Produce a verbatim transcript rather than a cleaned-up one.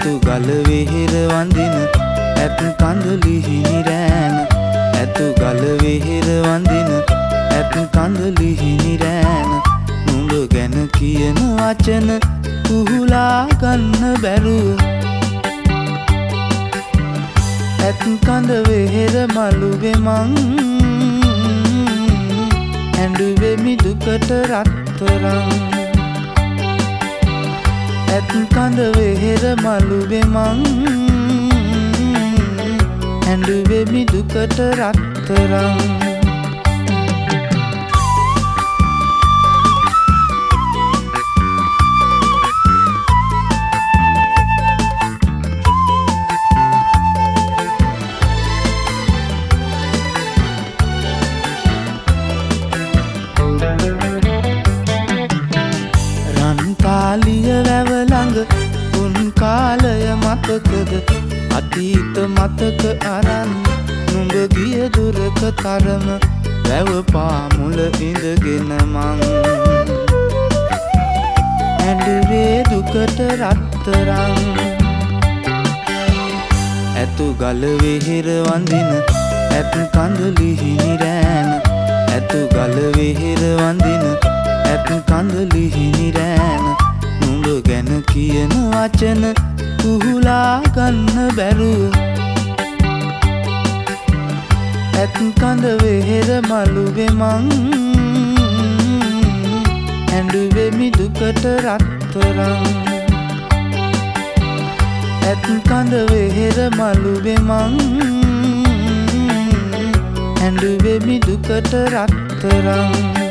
ඇතු ගල වෙහෙර වඳින ඇත් කඳලිහිනි රෑන ඇතු ගල වෙහෙර වඳින ඇත් කඳලිහිනි රෑන නුඹ ගැන කියන වචන කුහුලා ගන්න බැරුව ඇත් කඳ වෙහෙර මළුවේ මං ඇඬුවේ මිදුකට රත්තරන් ඇත් කඳ වෙහෙර මළුවේ මං ඇඬුවේ මිදුකට රත්තරන් රන්තාලිය වැව ළඟ උන් කාලය මතකද අතීත මතක අරන් නුඹ ගිය දුරක තරම වැව පාමුල ඉඳගෙන මං ඇඬුවේ දුකට රත්තරන් ඇතු ගල වෙහෙර වඳින ඇත් කඳලිහිනි රෑන ඇතු ගල වෙහෙර වඳින ඇත් කඳලිහිනි රෑන නුඹ ගැන කියන වචන කුහුලා ගන්න බැරුව ඇත් කඳ වෙහෙර මළුවේ මං ඇඬුවේ මිදුකට රත්තරන් ඇත් කඳ වෙහෙර මළුවේ මං ඇඬුවේ මිදුකට රත්තරන්